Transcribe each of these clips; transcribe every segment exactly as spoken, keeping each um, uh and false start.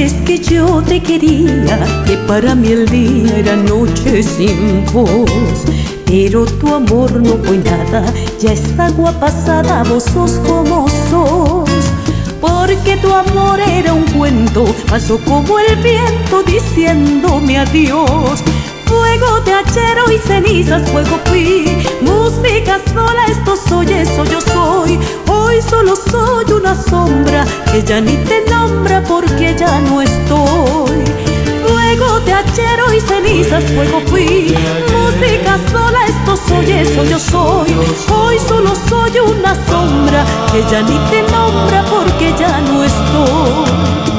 Sabes que yo te quería, que para mí el día era noche sin vos. Pero tu amor no fue nada, ya está agua pasada, vos sos como sos. Porque tu amor era un cuento, pasó como el viento diciéndome adiós. Fuego de hachero y cenizas, fuego fui, música sola, esto soy, eso yo soy. Hoy solo soy una sombra que ya ni te nombra porque ya no estoy. Fuego de hachero y cenizas, fuego fui, música sola, esto soy, eso yo soy. Hoy solo soy una sombra que ya ni te nombra porque ya no estoy.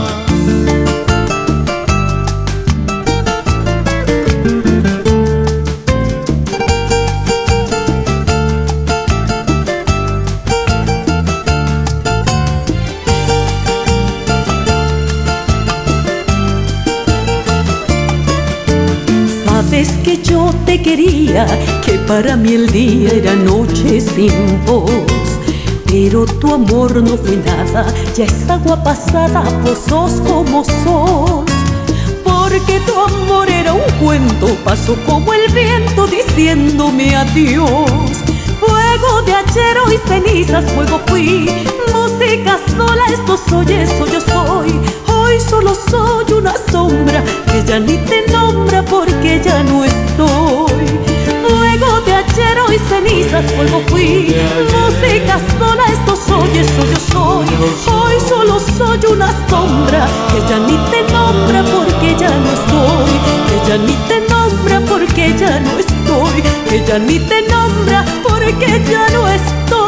Sabes que yo te quería, que para mí el día era noche sin vos. Pero tu amor no fue nada, ya es agua pasada, vos sos como sos. Porque tu amor era un cuento, pasó como el viento diciéndome adiós. Fuego de hachero y cenizas, fuego fui, música sola, esto soy, eso yo soy. Hoy solo soy una sombra que ya ni te nombra porque ya no estoy. Fuego de hachero y cenizas, fuego fui, música sola, esto soy, eso yo soy. Hoy solo soy una sombra que ya ni te nombra porque ya no estoy. Que ya ni te nombra porque ya no estoy. Que ya ni te nombra porque ya no estoy.